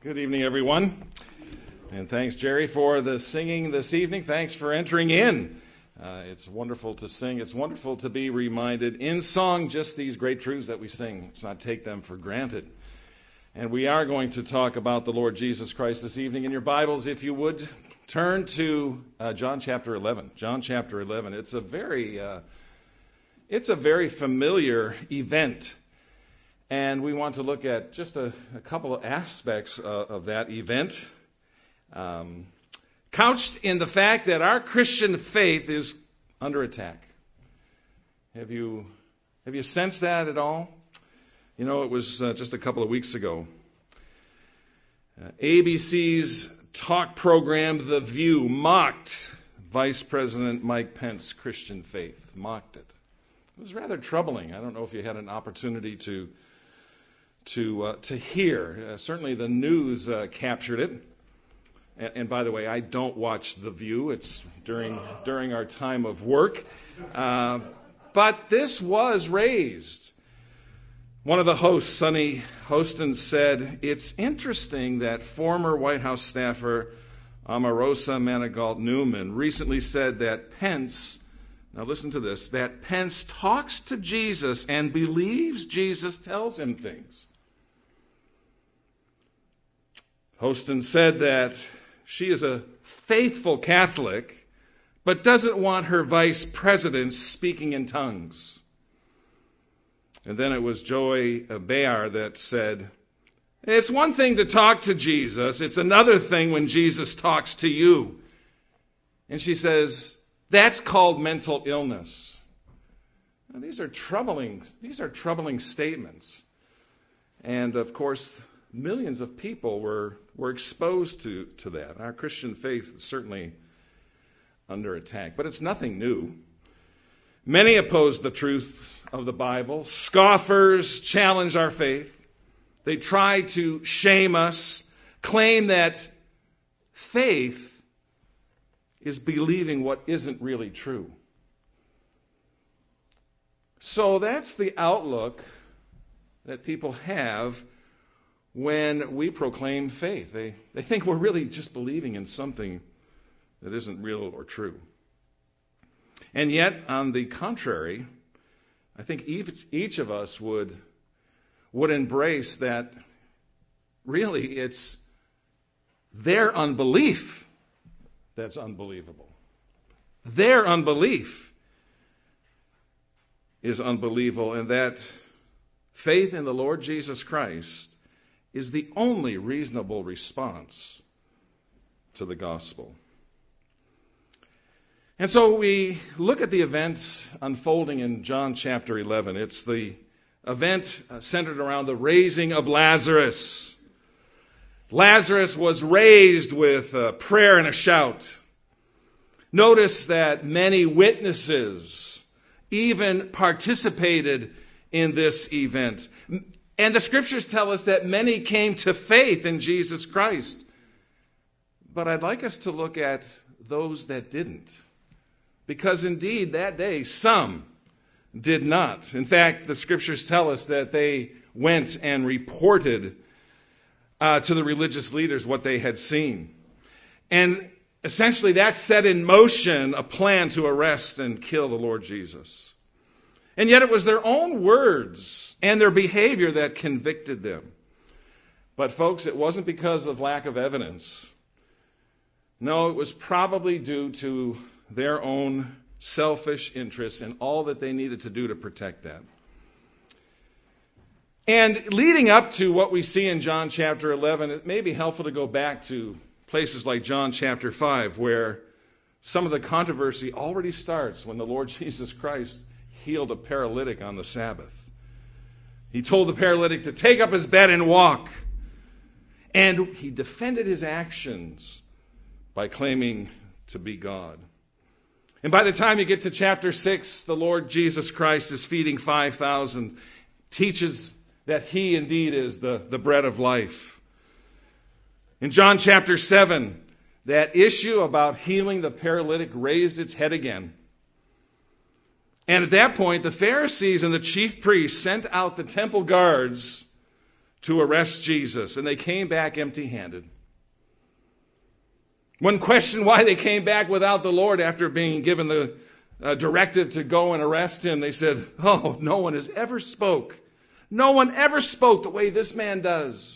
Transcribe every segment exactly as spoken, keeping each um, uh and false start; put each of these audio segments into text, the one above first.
Good evening, everyone. And thanks, Jerry, for the singing this evening. Thanks for entering in. Uh, it's wonderful to sing. It's wonderful to be reminded in song just these great truths that we sing. Let's not take them for granted. And we are going to talk about the Lord Jesus Christ this evening. In your Bibles, if you would, turn to uh, John chapter eleven. John chapter eleven. It's a very, uh, it's a very familiar event. And we want to look at just a, a couple of aspects uh, of that event, um, couched in the fact that our Christian faith is under attack. Have you have you sensed that at all? You know, it was uh, just a couple of weeks ago. Uh, A B C's talk program, The View, mocked Vice President Mike Pence's Christian faith. Mocked it. It was rather troubling. I don't know if you had an opportunity to to uh, to hear. Uh, certainly the news uh, captured it. And, and by the way, I don't watch The View. It's during during our time of work. Uh, but this was raised. One of the hosts, Sonny Hostin, said, "It's interesting that former White House staffer Omarosa Manigault Newman recently said that Pence, now listen to this, that Pence talks to Jesus and believes Jesus tells him things." Hostin said that she is a faithful Catholic, but doesn't want her vice president speaking in tongues. And then it was Joy Behar that said, "It's one thing to talk to Jesus. It's another thing when Jesus talks to you." And she says, "That's called mental illness." Now, these are troubling, these are troubling statements. And of course, millions of people were, were exposed to, to that. Our Christian faith is certainly under attack. But it's nothing new. Many oppose the truth of the Bible. Scoffers challenge our faith. They try to shame us, claim that faith is believing what isn't really true. So that's the outlook that people have when we proclaim faith. They, they think we're really just believing in something that isn't real or true. And yet, on the contrary, I think each, each of us would, would embrace that really it's their unbelief that's unbelievable. Their unbelief is unbelievable, and that faith in the Lord Jesus Christ is the only reasonable response to the gospel. And so we look at the events unfolding in John chapter eleven. It's the event centered around the raising of Lazarus. Lazarus was raised with a prayer and a shout. Notice that many witnesses even participated in this event. And the scriptures tell us that many came to faith in Jesus Christ. But I'd like us to look at those that didn't. Because indeed, that day, some did not. In fact, the scriptures tell us that they went and reported uh, to the religious leaders what they had seen. And essentially, that set in motion a plan to arrest and kill the Lord Jesus. And yet it was their own words and their behavior that convicted them. But folks, it wasn't because of lack of evidence. No, it was probably due to their own selfish interests and all that they needed to do to protect that. And leading up to what we see in John chapter eleven, it may be helpful to go back to places like John chapter five, where some of the controversy already starts when the Lord Jesus Christ healed a paralytic on the Sabbath. He told the paralytic to take up his bed and walk. And he defended his actions by claiming to be God. And by the time you get to chapter six, the Lord Jesus Christ is feeding five thousand, teaches that he indeed is the, the bread of life. In John chapter seven, that issue about healing the paralytic raised its head again. And at that point, the Pharisees and the chief priests sent out the temple guards to arrest Jesus, and they came back empty-handed. When questioned why they came back without the Lord after being given the uh, directive to go and arrest him, they said, "Oh, no one has ever spoke. No one ever spoke the way this man does."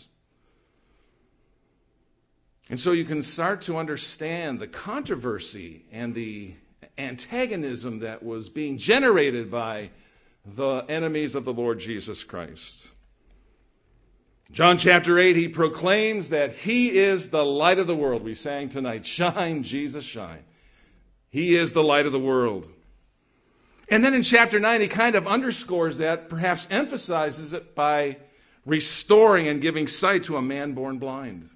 And so you can start to understand the controversy and the antagonism that was being generated by the enemies of the Lord Jesus Christ. John chapter eight, he proclaims that he is the light of the world. We sang tonight, "Shine, Jesus, shine." He is the light of the world. And then in chapter nine, he kind of underscores that, perhaps emphasizes it by restoring and giving sight to a man born blind.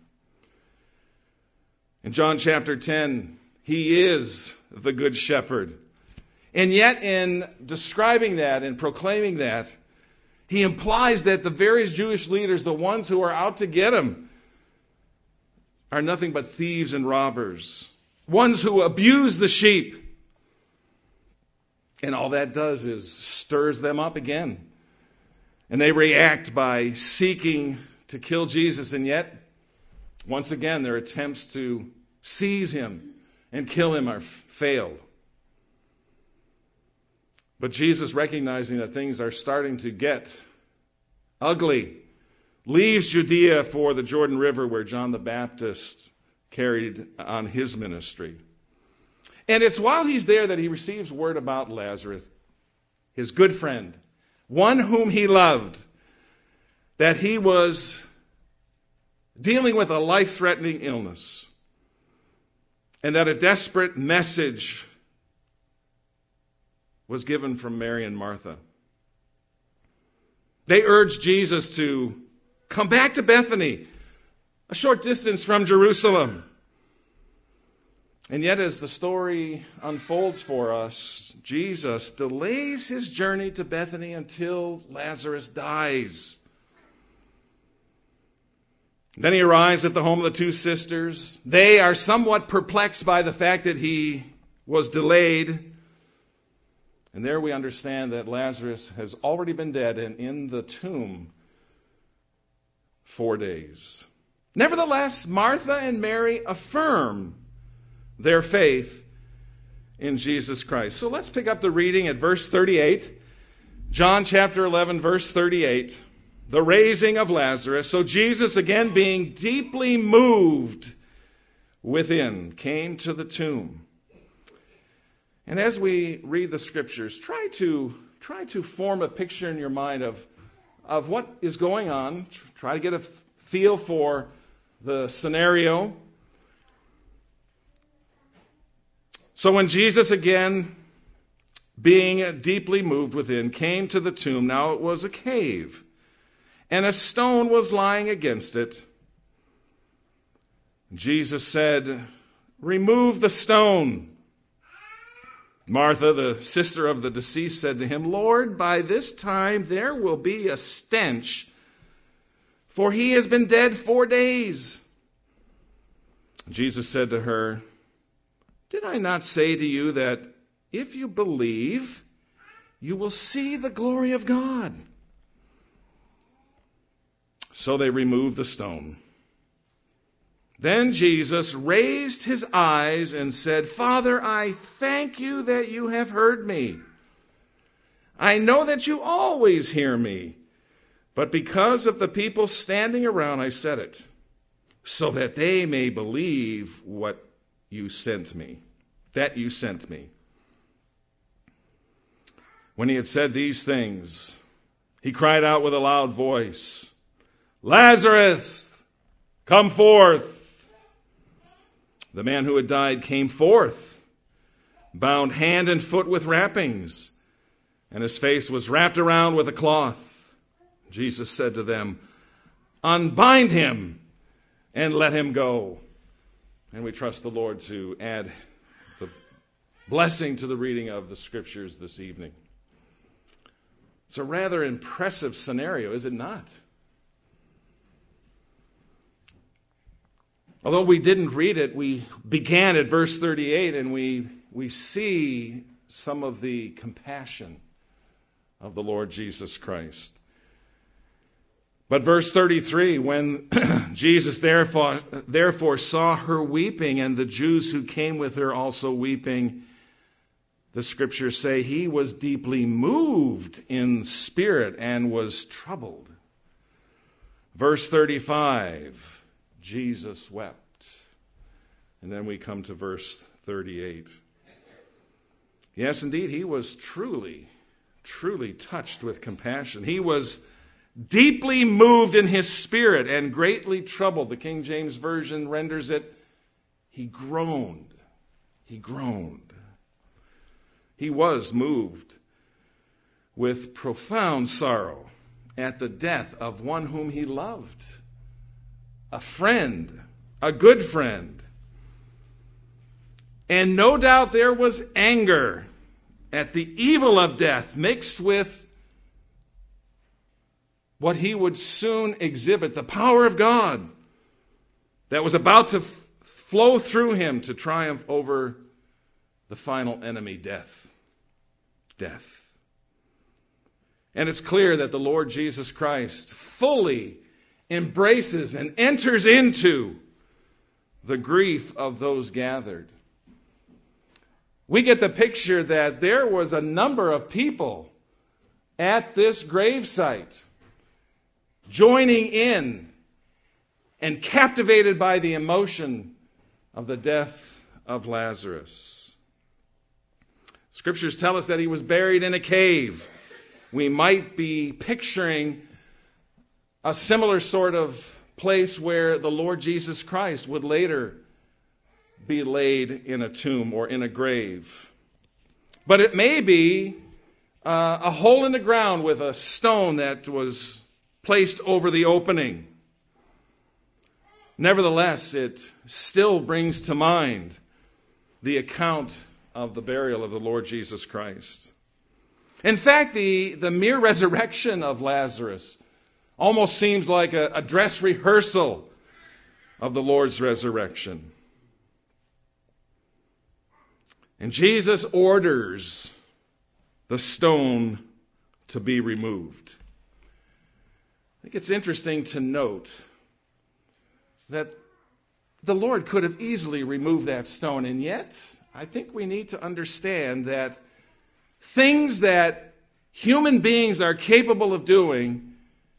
In John chapter ten, he is the good shepherd. And yet in describing that and proclaiming that, he implies that the various Jewish leaders, the ones who are out to get him, are nothing but thieves and robbers. Ones who abuse the sheep. And all that does is stirs them up again. And they react by seeking to kill Jesus. And yet, once again, their attempts to seize him and kill him are failed. But Jesus, recognizing that things are starting to get ugly, leaves Judea for the Jordan River where John the Baptist carried on his ministry. And it's while he's there that he receives word about Lazarus, his good friend, one whom he loved, that he was dealing with a life-threatening illness, and that a desperate message was given from Mary and Martha. They urged Jesus to come back to Bethany, a short distance from Jerusalem. And yet, as the story unfolds for us, Jesus delays his journey to Bethany until Lazarus dies. Then he arrives at the home of the two sisters. They are somewhat perplexed by the fact that he was delayed. And there we understand that Lazarus has already been dead and in the tomb four days. Nevertheless, Martha and Mary affirm their faith in Jesus Christ. So let's pick up the reading at verse thirty-eight. John chapter eleven, verse thirty-eight. The raising of Lazarus. So Jesus, again being deeply moved within, came to the tomb. And as we read the scriptures, try to try to form a picture in your mind of, of what is going on. Try to get a feel for the scenario. So when Jesus, again, being deeply moved within, came to the tomb, now it was a cave, and a stone was lying against it. Jesus said, "Remove the stone." Martha, the sister of the deceased, said to him, "Lord, by this time there will be a stench, for he has been dead four days." Jesus said to her, "Did I not say to you that if you believe, you will see the glory of God?" So they removed the stone. Then Jesus raised his eyes and said, "Father, I thank you that you have heard me. I know that you always hear me, but because of the people standing around, I said it, so that they may believe what you sent me, that you sent me." When he had said these things, he cried out with a loud voice, "Lazarus, come forth!" The man who had died came forth, bound hand and foot with wrappings, and his face was wrapped around with a cloth. Jesus said to them, "Unbind him and let him go." And we trust the Lord to add the blessing to the reading of the scriptures this evening. It's a rather impressive scenario, is it not? Although we didn't read it, we began at verse thirty-eight, and we, we see some of the compassion of the Lord Jesus Christ. But verse thirty-three, when Jesus therefore, therefore saw her weeping, and the Jews who came with her also weeping, the scriptures say he was deeply moved in spirit and was troubled. Verse thirty-five, Jesus wept. And then we come to verse thirty-eight. Yes, indeed, he was truly, truly touched with compassion. He was deeply moved in his spirit and greatly troubled. The King James Version renders it, he groaned. He groaned. He was moved with profound sorrow at the death of one whom he loved, a friend, a good friend. And no doubt there was anger at the evil of death mixed with what he would soon exhibit, the power of God that was about to f- flow through him to triumph over the final enemy, death. Death. And it's clear that the Lord Jesus Christ fully embraces and enters into the grief of those gathered. We get the picture that there was a number of people at this gravesite joining in and captivated by the emotion of the death of Lazarus. Scriptures tell us that he was buried in a cave. We might be picturing a similar sort of place where the Lord Jesus Christ would later be laid in a tomb or in a grave. But it may be uh, a hole in the ground with a stone that was placed over the opening. Nevertheless, it still brings to mind the account of the burial of the Lord Jesus Christ. In fact, the, the mere resurrection of Lazarus almost seems like a, a dress rehearsal of the Lord's resurrection. And Jesus orders the stone to be removed. I think it's interesting to note that the Lord could have easily removed that stone, and yet I think we need to understand that things that human beings are capable of doing,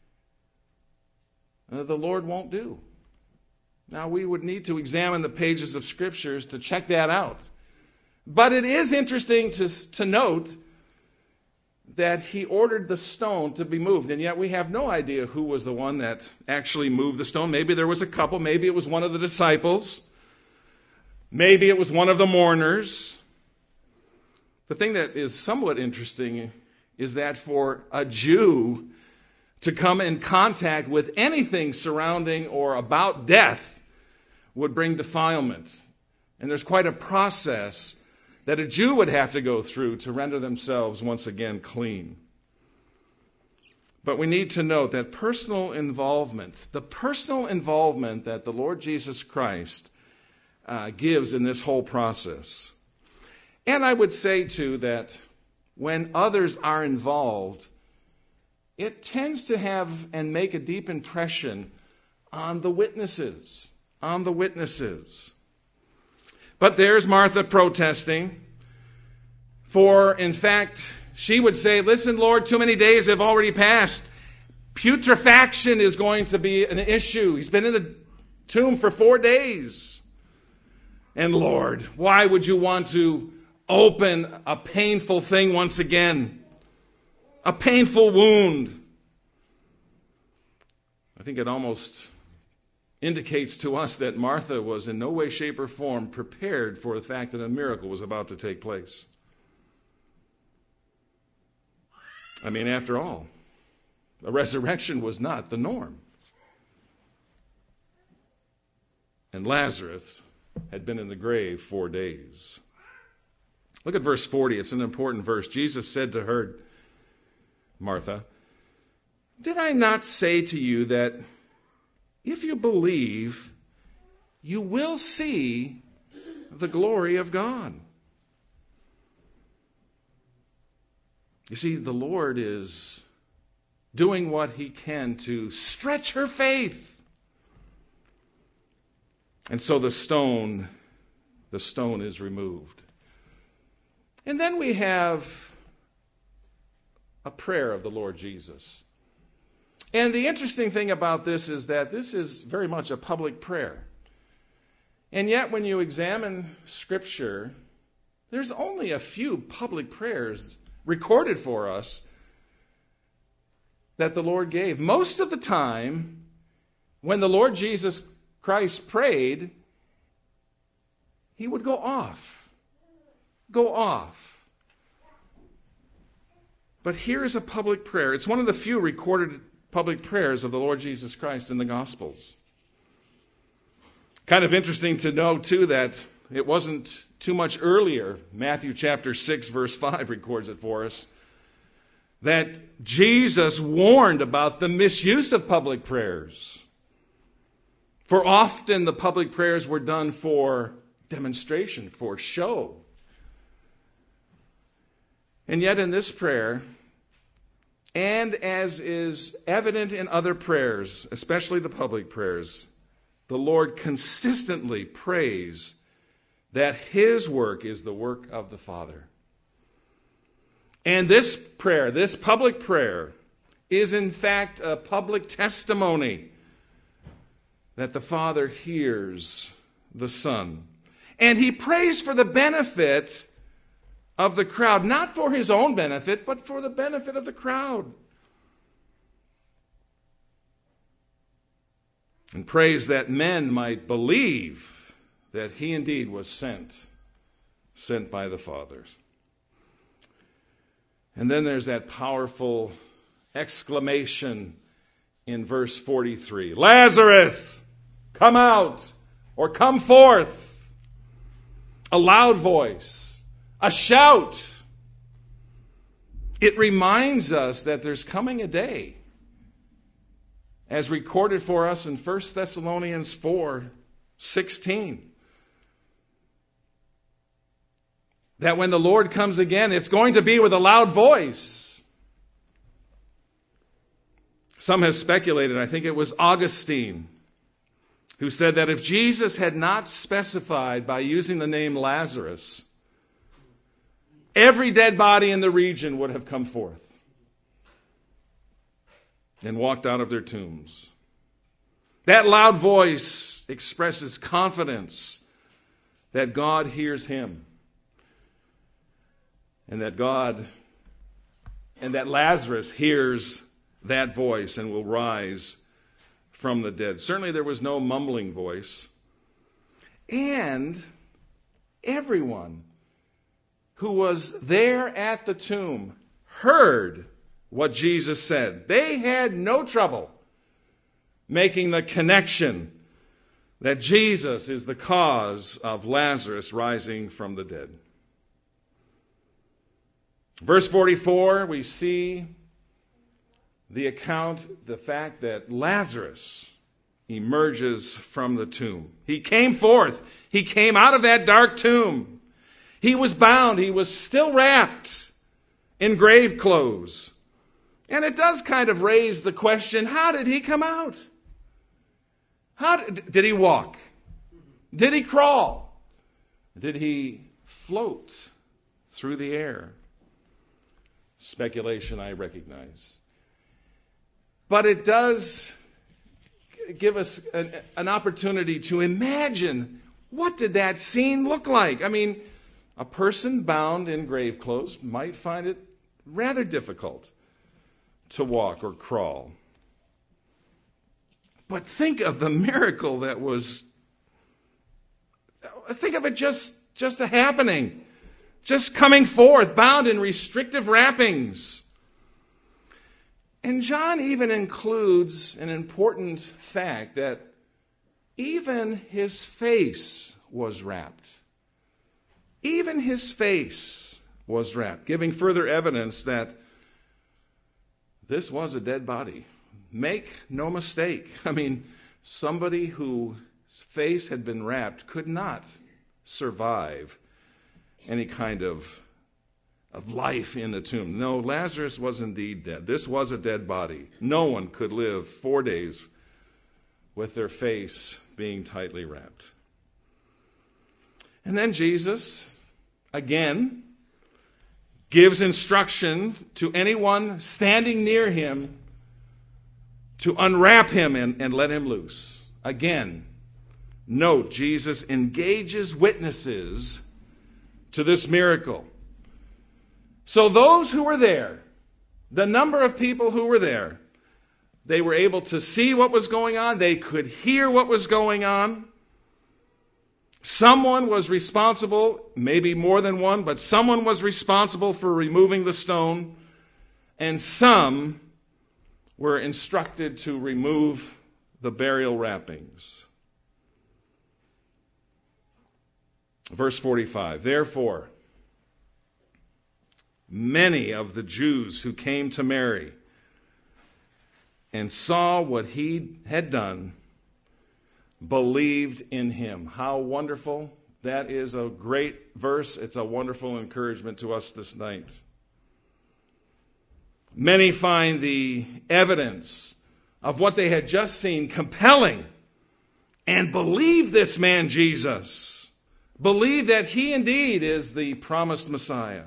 uh, the Lord won't do. Now, we would need to examine the pages of Scriptures to check that out. But it is interesting to, to note that he ordered the stone to be moved, and yet we have no idea who was the one that actually moved the stone. Maybe there was a couple. Maybe it was one of the disciples. Maybe it was one of the mourners. The thing that is somewhat interesting is that for a Jew to come in contact with anything surrounding or about death would bring defilement. And there's quite a process that a Jew would have to go through to render themselves once again clean. But we need to note that personal involvement, the personal involvement that the Lord Jesus Christ uh, gives in this whole process. And I would say, too, that when others are involved, it tends to have and make a deep impression on the witnesses, on the witnesses. But there's Martha protesting. For, in fact, she would say, listen, Lord, too many days have already passed. Putrefaction is going to be an issue. He's been in the tomb for four days. And Lord, why would you want to open a painful thing once again? A painful wound. I think it almost indicates to us that Martha was in no way, shape, or form prepared for the fact that a miracle was about to take place. I mean, after all, a resurrection was not the norm. And Lazarus had been in the grave four days. Look at verse forty. It's an important verse. Jesus said to her, Martha, did I not say to you that if you believe, you will see the glory of God? You see, the Lord is doing what he can to stretch her faith. And so the stone, the stone is removed. And then we have a prayer of the Lord Jesus. And the interesting thing about this is that this is very much a public prayer. And yet when you examine Scripture, there's only a few public prayers recorded for us that the Lord gave. Most of the time, when the Lord Jesus Christ prayed, he would go off. Go off. But here is a public prayer. It's one of the few recorded public prayers of the Lord Jesus Christ in the Gospels. Kind of interesting to know, too, that it wasn't too much earlier. Matthew chapter six, verse five records it for us. That Jesus warned about the misuse of public prayers. For often the public prayers were done for demonstration, for show. And yet in this prayer, and as is evident in other prayers, especially the public prayers, the Lord consistently prays that his work is the work of the Father. And this prayer, this public prayer, is in fact a public testimony that the Father hears the Son. And he prays for the benefit of the crowd, not for his own benefit, but for the benefit of the crowd. And prays that men might believe that he indeed was sent, sent by the Father. And then there's that powerful exclamation in verse forty-three. Lazarus, come out, or come forth. A loud voice, a shout. It reminds us that there's coming a day, as recorded for us in First Thessalonians four sixteen. That when the Lord comes again, it's going to be with a loud voice. Some have speculated, I think it was Augustine, who said that if Jesus had not specified by using the name Lazarus, every dead body in the region would have come forth and walked out of their tombs. That loud voice expresses confidence that God hears him. And that God, and that Lazarus hears that voice and will rise from the dead. Certainly there was no mumbling voice. And everyone who was there at the tomb heard what Jesus said. They had no trouble making the connection that Jesus is the cause of Lazarus rising from the dead. Verse forty-four, we see the account, the fact that Lazarus emerges from the tomb. He came forth. He came out of that dark tomb. He was bound. He was still wrapped in grave clothes. And it does kind of raise the question, how did he come out? How did, did he walk? Did he crawl? Did he float through the air? Speculation, I recognize. But it does give us an, an opportunity to imagine, what did that scene look like? I mean, a person bound in grave clothes might find it rather difficult to walk or crawl. But think of the miracle that was, think of it just, just a happening. Just coming forth, bound in restrictive wrappings. And John even includes an important fact that even his face was wrapped. Even his face was wrapped, giving further evidence that this was a dead body. Make no mistake. I mean, somebody whose face had been wrapped could not survive any kind of of life in the tomb. No, Lazarus was indeed dead. This was a dead body. No one could live four days with their face being tightly wrapped. And then Jesus, again, gives instruction to anyone standing near him to unwrap him and, and let him loose. Again, note, Jesus engages witnesses to this miracle. So those who were there, the number of people who were there, they were able to see what was going on. They could hear what was going on. Someone was responsible, maybe more than one, but someone was responsible for removing the stone, and some were instructed to remove the burial wrappings. Verse forty-five, therefore, many of the Jews who came to Mary and saw what he had done believed in him. How wonderful. That is a great verse. It's a wonderful encouragement to us this night. Many find the evidence of what they had just seen compelling and believe this man Jesus. Believe that he indeed is the promised Messiah.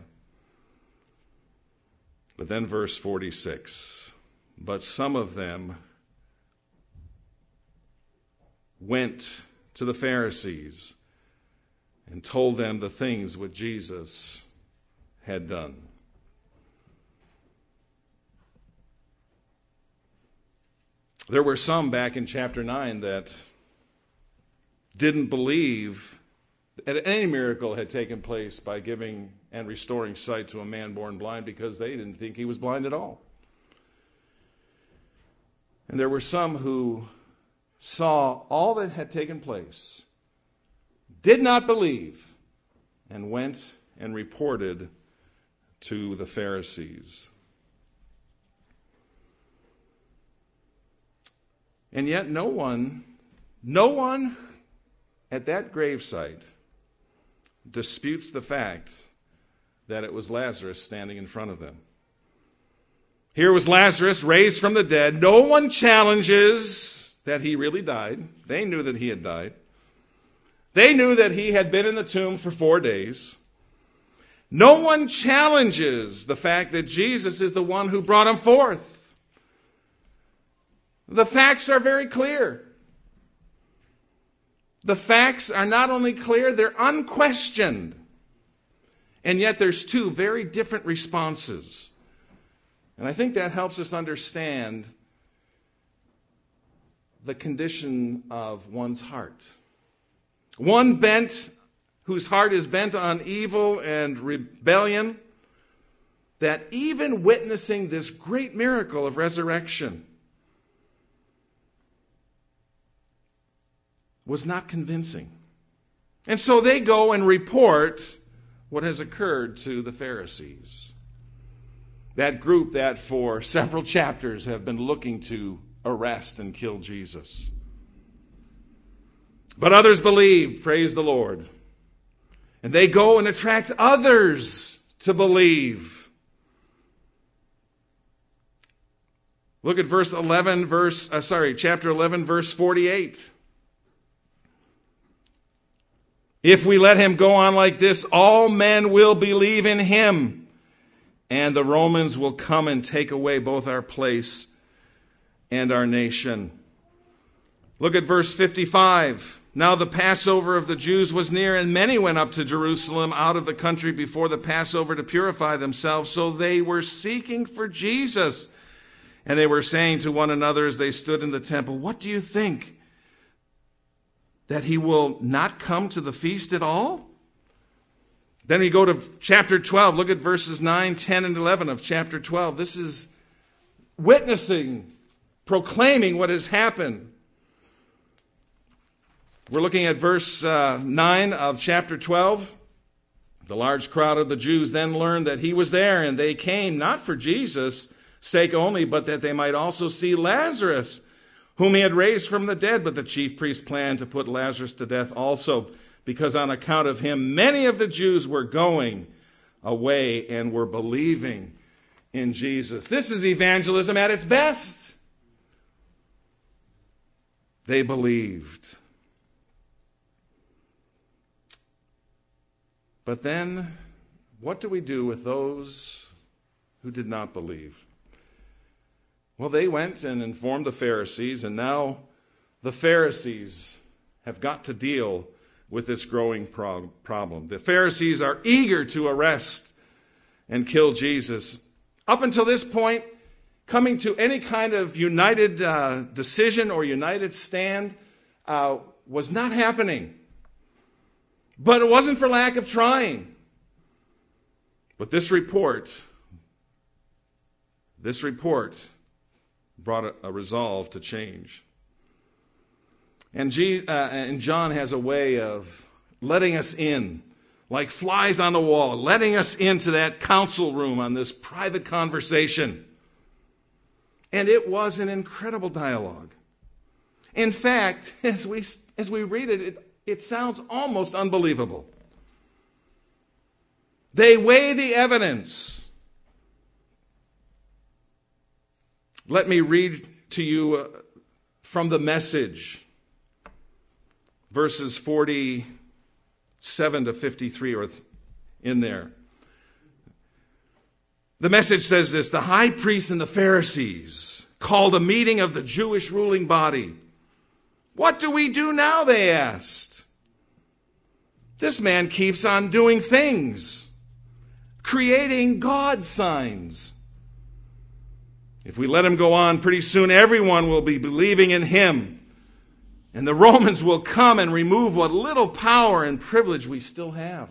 But then verse forty-six, but some of them went to the Pharisees and told them the things which Jesus had done. There were some back in chapter nine that didn't believe that any miracle had taken place by giving and restoring sight to a man born blind because they didn't think he was blind at all. And there were some who saw all that had taken place, did not believe, and went and reported to the Pharisees. And yet no one, no one at that gravesite disputes the fact that it was Lazarus standing in front of them. Here was Lazarus raised from the dead. No one challenges that he really died. They knew that he had died. They knew that he had been in the tomb for four days. No one challenges the fact that Jesus is the one who brought him forth. The facts are very clear. The facts are not only clear, they're unquestioned. And yet there's two very different responses. And I think that helps us understand the condition of one's heart. One bent, whose heart is bent on evil and rebellion, that even witnessing this great miracle of resurrection was not convincing. And so they go and report what has occurred to the Pharisees. That group that for several chapters have been looking to arrest and kill Jesus. But others believed, praise the Lord. And they go and attract others to believe. Look at verse eleven, verse, uh, sorry, chapter eleven, verse forty-eight. If we let him go on like this, all men will believe in him, and the Romans will come and take away both our place and our nation. Look at verse fifty-five. Now the Passover of the Jews was near, and many went up to Jerusalem out of the country before the Passover to purify themselves. So they were seeking for Jesus. And they were saying to one another as they stood in the temple, what do you think? That he will not come to the feast at all? Then we go to chapter twelve. Look at verses nine, ten, and eleven of chapter twelve. This is witnessing, proclaiming what has happened. We're looking at verse uh, nine of chapter twelve. The large crowd of the Jews then learned that he was there, and they came not for Jesus' sake only, but that they might also see Lazarus, whom he had raised from the dead. But the chief priests planned to put Lazarus to death also, because on account of him many of the Jews were going away and were believing in Jesus. This is evangelism at its best. They believed. But then, what do we do with those who did not believe? Well, they went and informed the Pharisees, and now the Pharisees have got to deal with this growing pro- problem. The Pharisees are eager to arrest and kill Jesus. Up until this point, coming to any kind of united uh, decision or united stand uh, was not happening. But it wasn't for lack of trying. But this report, this report brought a, a resolve to change. And, G, uh, and John has a way of letting us in, like flies on the wall, letting us into that council room on this private conversation. And it was an incredible dialogue. In fact, as we as we read it, it, it sounds almost unbelievable. They weigh the evidence. Let me read to you uh, from the Message, verses forty-seven to fifty-three are in there. The Message says this: the high priests and the Pharisees called a meeting of the Jewish ruling body. What do we do now? They asked. This man keeps on doing things, creating God signs. If we let him go on, pretty soon everyone will be believing in him. And the Romans will come and remove what little power and privilege we still have.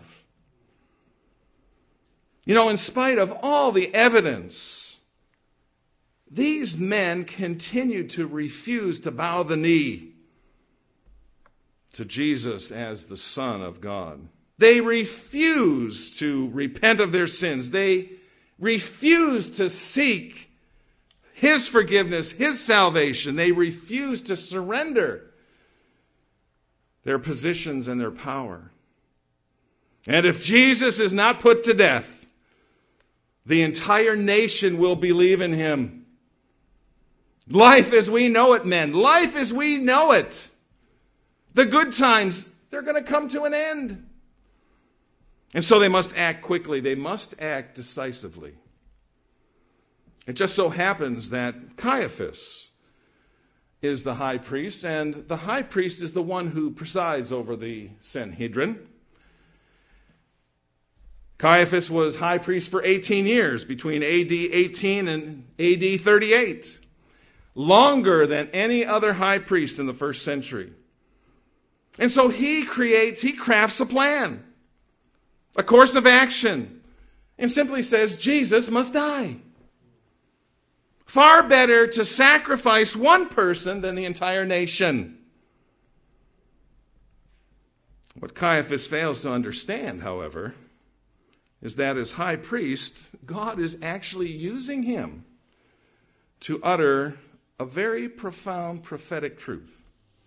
You know, in spite of all the evidence, these men continued to refuse to bow the knee to Jesus as the Son of God. They refused to repent of their sins. They refused to seek His forgiveness, His salvation. They refused to surrender their positions and their power. And if Jesus is not put to death, the entire nation will believe in Him. Life as we know it, men. Life as we know it. The good times, they're going to come to an end. And so they must act quickly. They must act decisively. It just so happens that Caiaphas is the high priest, and the high priest is the one who presides over the Sanhedrin. Caiaphas was high priest for eighteen years, between A D eighteen and A D thirty-eight. Longer than any other high priest in the first century. And so he creates, he crafts a plan, a course of action, and simply says, Jesus must die. Far better to sacrifice one person than the entire nation. What Caiaphas fails to understand, however, is that as high priest, God is actually using him to utter a very profound prophetic truth.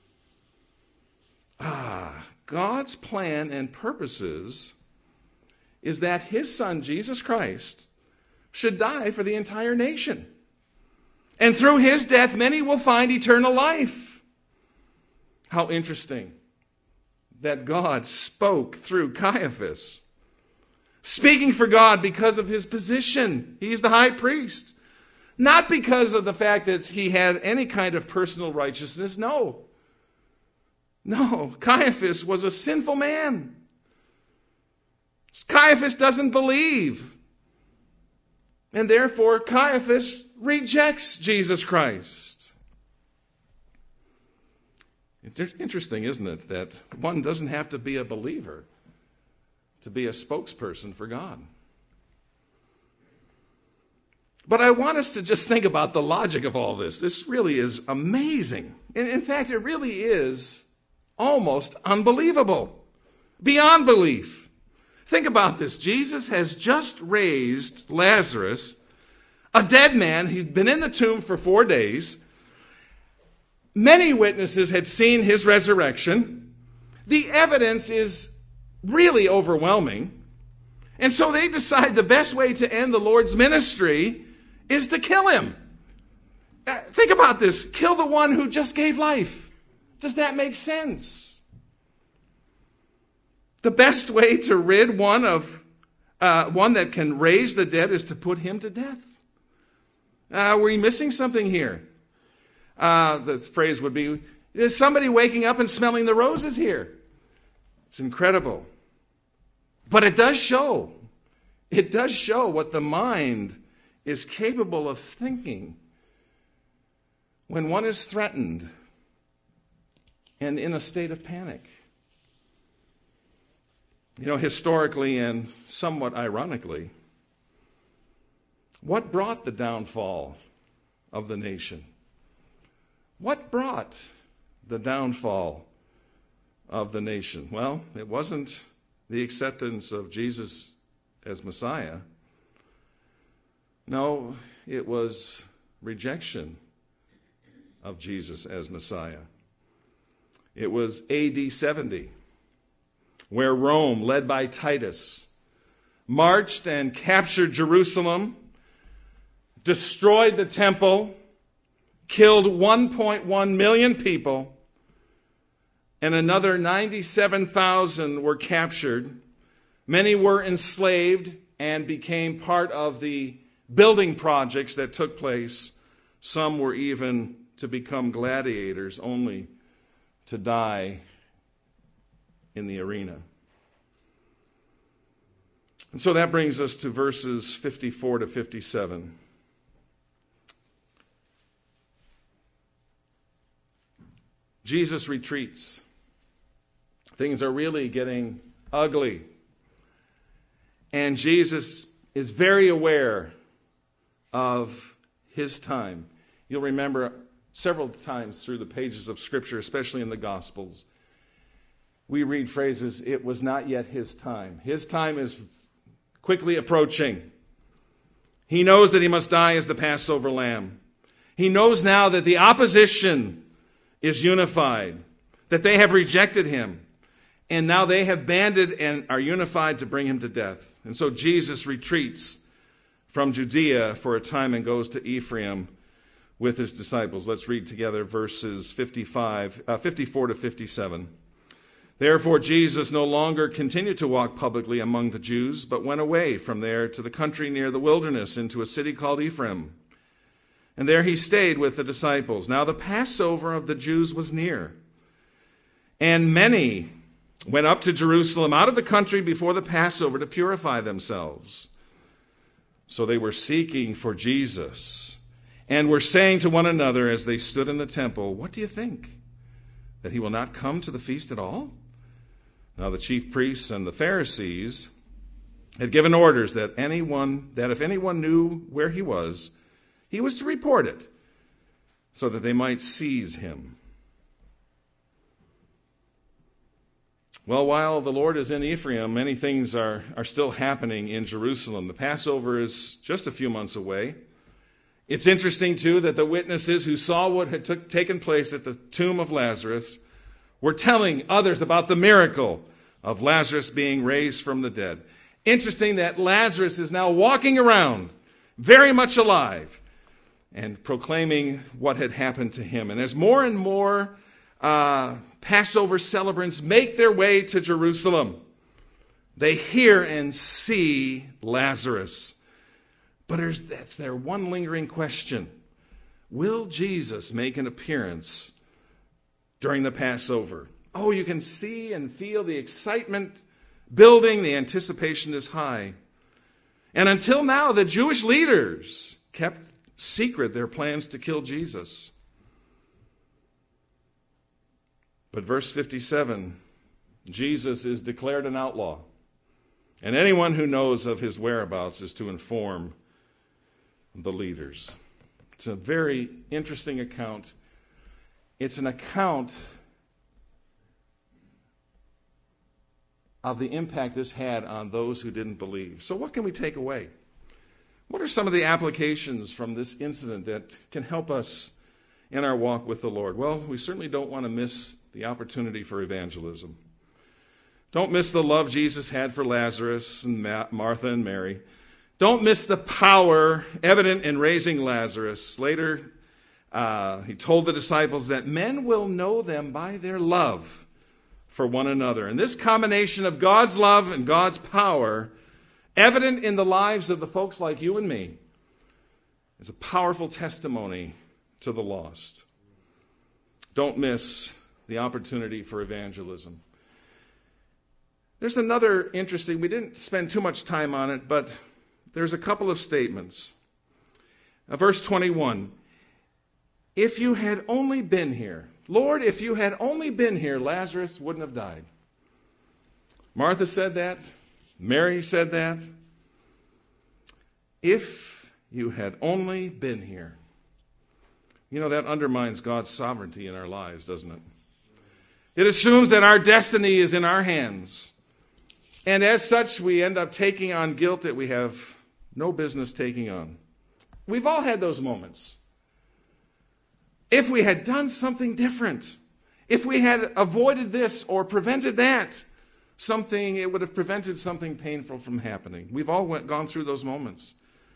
Ah, God's plan and purposes is that His Son, Jesus Christ, should die for the entire nation. And through His death, many will find eternal life. How interesting that God spoke through Caiaphas. Speaking for God because of his position. He's the high priest. Not because of the fact that he had any kind of personal righteousness. No. No. Caiaphas was a sinful man. Caiaphas doesn't believe. And therefore, Caiaphas rejects Jesus Christ. Interesting, isn't it, that one doesn't have to be a believer to be a spokesperson for God. But I want us to just think about the logic of all this. This really is amazing. In, in fact, it really is almost unbelievable. Beyond belief. Think about this. Jesus has just raised Lazarus, a dead man. He'd been in the tomb for four days. Many witnesses had seen his resurrection. The evidence is really overwhelming. And so they decide the best way to end the Lord's ministry is to kill him. Uh, think about this. Kill the one who just gave life. Does that make sense? The best way to rid one of uh, one that can raise the dead is to put him to death. Uh, were you missing something here? Uh, this phrase would be, is somebody waking up and smelling the roses here? It's incredible. But it does show. It does show what the mind is capable of thinking when one is threatened and in a state of panic. You know, historically and somewhat ironically, what brought the downfall of the nation? What brought the downfall of the nation? Well, it wasn't the acceptance of Jesus as Messiah. No, it was rejection of Jesus as Messiah. It was A D seventy, where Rome, led by Titus, marched and captured Jerusalem, destroyed the temple, killed one point one million people, and another ninety-seven thousand were captured. Many were enslaved and became part of the building projects that took place. Some were even to become gladiators, only to die in the arena. And so that brings us to verses fifty-four to fifty-seven. Jesus retreats. Things are really getting ugly. And Jesus is very aware of his time. You'll remember several times through the pages of Scripture, especially in the Gospels, we read phrases, it was not yet his time. His time is quickly approaching. He knows that he must die as the Passover lamb. He knows now that the opposition is unified, that they have rejected him, and now they have banded and are unified to bring him to death. And so Jesus retreats from Judea for a time and goes to Ephraim with his disciples. Let's read together verses fifty-five, uh, fifty-four to fifty-seven. Therefore Jesus no longer continued to walk publicly among the Jews, but went away from there to the country near the wilderness into a city called Ephraim. And there he stayed with the disciples. Now the Passover of the Jews was near, and many went up to Jerusalem out of the country before the Passover to purify themselves. So they were seeking for Jesus, and were saying to one another as they stood in the temple, what do you think? That he will not come to the feast at all? Now the chief priests and the Pharisees had given orders that anyone, that if anyone knew where he was, he was to report it, so that they might seize him. Well, while the Lord is in Ephraim, many things are, are still happening in Jerusalem. The Passover is just a few months away. It's interesting, too, that the witnesses who saw what had took, taken place at the tomb of Lazarus were telling others about the miracle of Lazarus being raised from the dead. Interesting that Lazarus is now walking around, very much alive, and proclaiming what had happened to him. And as more and more uh, Passover celebrants make their way to Jerusalem, they hear and see Lazarus. But there's, that's their one lingering question. Will Jesus make an appearance during the Passover? Oh, you can see and feel the excitement building. The anticipation is high. And until now, the Jewish leaders kept secret their plans to kill Jesus. But verse fifty-seven, Jesus is declared an outlaw. And anyone who knows of his whereabouts is to inform the leaders. It's a very interesting account. It's an account of the impact this had on those who didn't believe. So what can we take away? What are some of the applications from this incident that can help us in our walk with the Lord? Well, we certainly don't want to miss the opportunity for evangelism. Don't miss the love Jesus had for Lazarus and Martha and Mary. Don't miss the power evident in raising Lazarus. Later, uh, he told the disciples that men will know them by their love for one another. And this combination of God's love and God's power, evident in the lives of the folks like you and me, is a powerful testimony to the lost. Don't miss the opportunity for evangelism. There's another interesting, we didn't spend too much time on it, but there's a couple of statements. Uh, verse twenty-one, if you had only been here, Lord, if you had only been here, Lazarus wouldn't have died. Martha said that. Mary said that. If you had only been here. You know, that undermines God's sovereignty in our lives, doesn't it? It assumes that our destiny is in our hands. And as such, we end up taking on guilt that we have no business taking on. We've all had those moments. If we had done something different, if we had avoided this or prevented that, something, it would have prevented something painful from happening. We've all went, gone through those moments.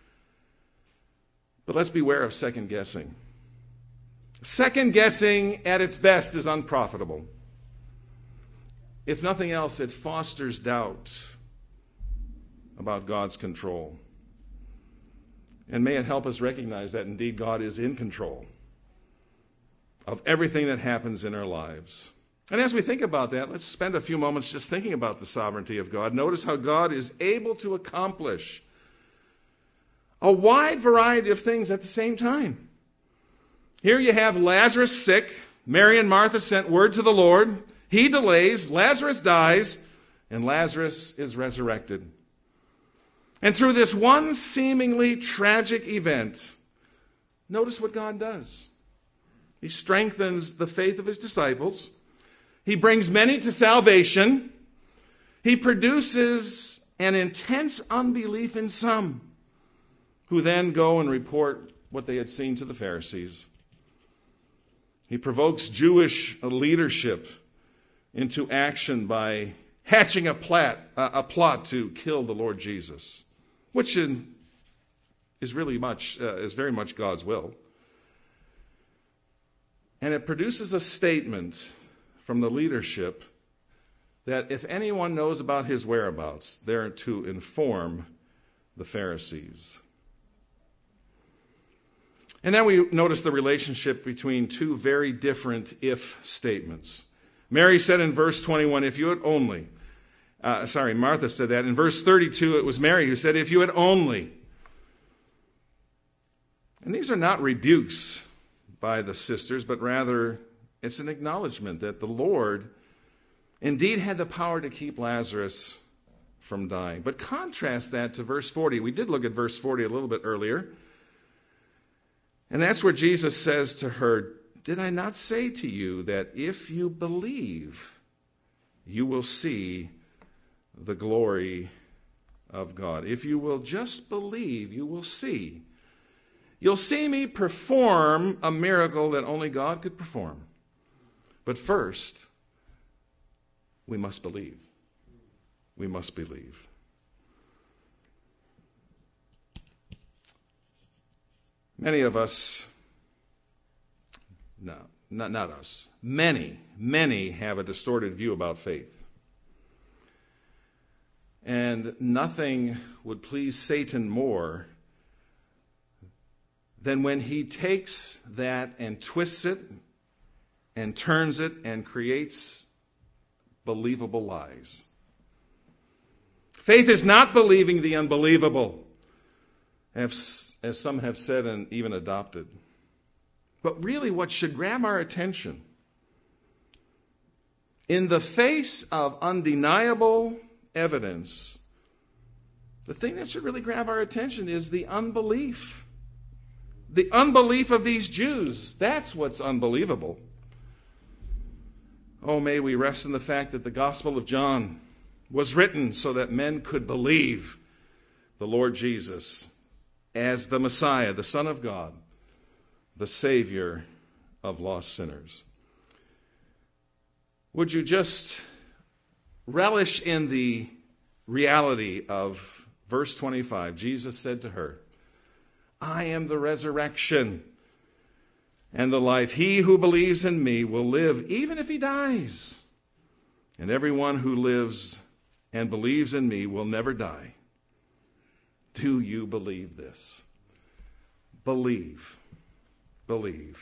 But let's beware of second guessing. Second guessing at its best is unprofitable. If nothing else, it fosters doubt about God's control. And may it help us recognize that indeed God is in control of everything that happens in our lives. And as we think about that, let's spend a few moments just thinking about the sovereignty of God. Notice how God is able to accomplish a wide variety of things at the same time. Here you have Lazarus sick. Mary and Martha sent word to the Lord. He delays, Lazarus dies, and Lazarus is resurrected. And through this one seemingly tragic event, notice what God does. He strengthens the faith of his disciples. He brings many to salvation. He produces an intense unbelief in some, who then go and report what they had seen to the Pharisees. He provokes Jewish leadership into action by hatching a plot, a plot to kill the Lord Jesus, which is really much, uh, is very much God's will. And it produces a statement from the leadership that if anyone knows about his whereabouts, they're to inform the Pharisees. And then we notice the relationship between two very different if statements. Mary said in verse twenty-one, if you had only, uh, sorry, Martha said that. In verse thirty-two, it was Mary who said, if you had only. And these are not rebukes by the sisters, but rather it's an acknowledgement that the Lord indeed had the power to keep Lazarus from dying. But contrast that to verse forty. We did look at verse forty a little bit earlier. And that's where Jesus says to her, did I not say to you that if you believe, you will see the glory of God? If you will just believe, you will see. You'll see me perform a miracle that only God could perform. But first, we must believe. We must believe. Many of us, no, not, not us, many, many have a distorted view about faith. And nothing would please Satan more than when he takes that and twists it and turns it and creates believable lies. Faith is not believing the unbelievable, as, as some have said and even adopted. But really what should grab our attention, in the face of undeniable evidence, the thing that should really grab our attention is the unbelief. The unbelief of these Jews. That's what's unbelievable. Oh, may we rest in the fact that the Gospel of John was written so that men could believe the Lord Jesus as the Messiah, the Son of God, the Savior of lost sinners. Would you just relish in the reality of verse twenty-five. Jesus said to her, I am the resurrection and the life. He who believes in me will live even if he dies. And everyone who lives and believes in me will never die. Do you believe this? Believe. Believe.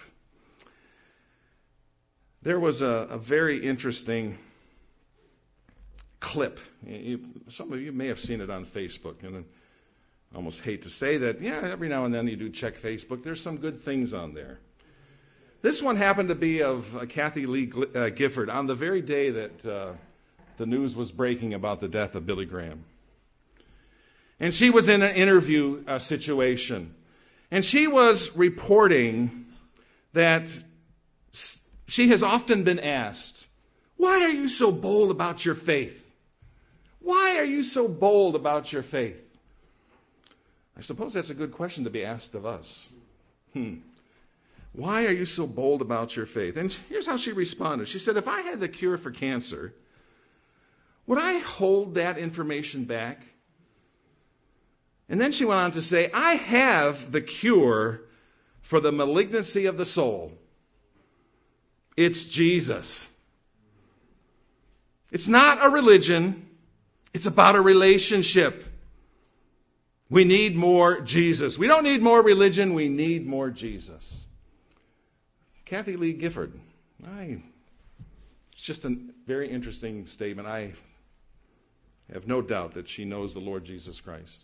There was a, a very interesting clip. You, some of you may have seen it on Facebook, and I almost hate to say that. Yeah, every now and then you do check Facebook. There's some good things on there. This one happened to be of uh, Kathy Lee uh, Gifford on the very day that uh, the news was breaking about the death of Billy Graham. And she was in an interview uh, situation. And she was reporting that she has often been asked, why are you so bold about your faith? Why are you so bold about your faith? I suppose that's a good question to be asked of us. Hmm. Why are you so bold about your faith? And here's how she responded. She said, if I had the cure for cancer, would I hold that information back? And then she went on to say, I have the cure for the malignancy of the soul. It's Jesus. It's not a religion. It's about a relationship. We need more Jesus. We don't need more religion. We need more Jesus. Kathy Lee Gifford. I, it's just a very interesting statement. I have no doubt that she knows the Lord Jesus Christ.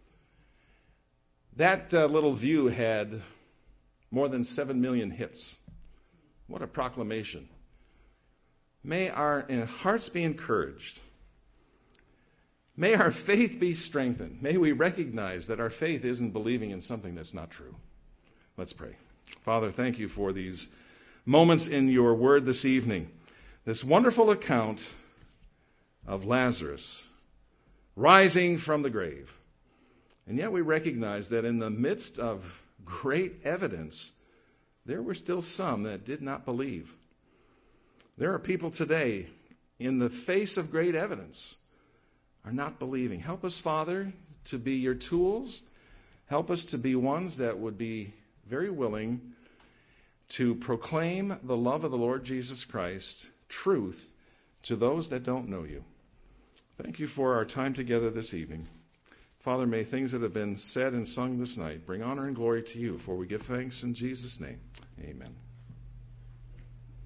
That uh, little view had more than seven million hits. What a proclamation. May our hearts be encouraged. May our faith be strengthened. May we recognize that our faith isn't believing in something that's not true. Let's pray. Father, thank you for these moments in your word this evening. This wonderful account of Lazarus rising from the grave. And yet we recognize that in the midst of great evidence, there were still some that did not believe. There are people today, in the face of great evidence, are not believing. Help us, Father, to be your tools. Help us to be ones that would be very willing to proclaim the love of the Lord Jesus Christ, truth, to those that don't know you. Thank you for our time together this evening. Father, may things that have been said and sung this night bring honor and glory to you, for we give thanks in Jesus' name. Amen.